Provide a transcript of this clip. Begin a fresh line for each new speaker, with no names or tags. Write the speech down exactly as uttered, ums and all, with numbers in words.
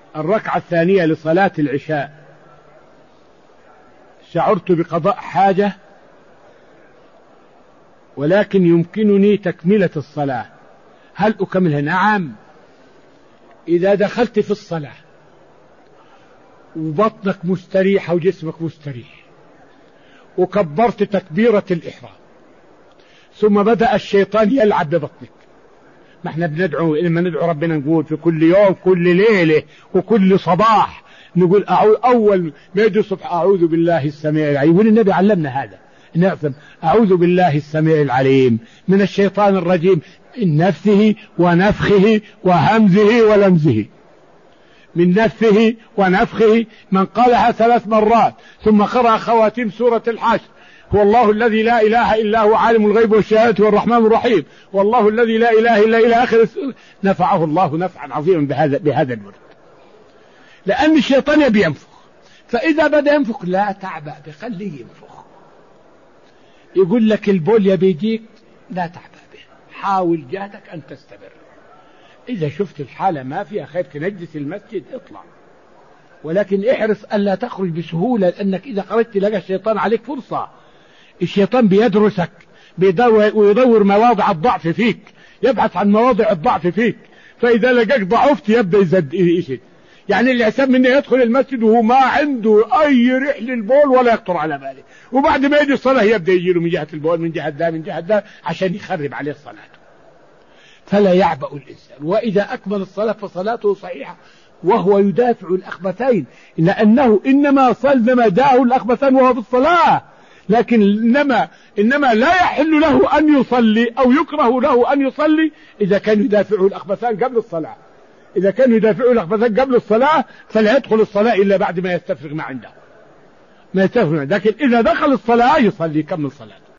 الركعة الثانية لصلاة العشاء شعرت بقضاء حاجة ولكن يمكنني تكملة الصلاة، هل أكملها؟ نعم. إذا دخلت في الصلاة وبطنك مستريح وجسمك مستريح وكبرت تكبيرة الإحرام ثم بدأ الشيطان يلعب ببطنك، ما احنا بندعو لما ندعو ربنا نقول في كل يوم كل ليلة وكل صباح نقول أول ما يجي الصبح أعوذ بالله السميع العليم، والنبي علمنا هذا نعظم أعوذ بالله السميع العليم من الشيطان الرجيم من نفسه ونفخه وهمزه ولمزه، من نفسه ونفخه. من قالها ثلاث مرات ثم قرأ خواتيم سورة الحشر هو الله الذي لا إله إلا هو عالم الغيب والشهادة والرحمن الرحيم والله الذي لا إله إلا إلى آخر نفعه الله نفعا عظيما بهذا بهذا الورد، لأن الشيطان يبي ينفخ، فإذا بدأ ينفخ لا تعبأ بخليه ينفخ. يقول لك البول يبيجيك لا تعبأ به، حاول جهدك أن تستمر. إذا شفت الحالة ما فيها خير تنجس المسجد اطلع، ولكن احرص ألا تخرج بسهولة، لأنك إذا خرجت لقى الشيطان عليك فرصة. الشيطان بيدرسك بيدور ويدور مواضع الضعف فيك، يبحث عن مواضع الضعف فيك، فإذا لقاك ضعفت يبدأ يزد يشد. يعني اللي يحسب منه يدخل المسجد وهو ما عنده أي ريح للبول ولا يخطر على باله، وبعد ما يجي الصلاة يبدأ يجيله من جهة البول من جهة ده من جهة ده عشان يخرب عليه صلاته. فلا يعبأ الإنسان، وإذا أكمل الصلاة فصلاته صحيحة وهو يدافع الأخبثين، لأنه إنما صلم داه الأخبثين وهو في الصلاة، لكن إنما, إنما لا يحل له أن يصلي أو يكره له أن يصلي إذا كان يدافع الأخبثين قبل الصلاة. إذا كان يدافع الأخبثين قبل الصلاة فلا يدخل الصلاة إلا بعد ما يستفرغ ما عنده ما يستفرغ، لكن إذا دخل الصلاة يصلي كمل صلاته.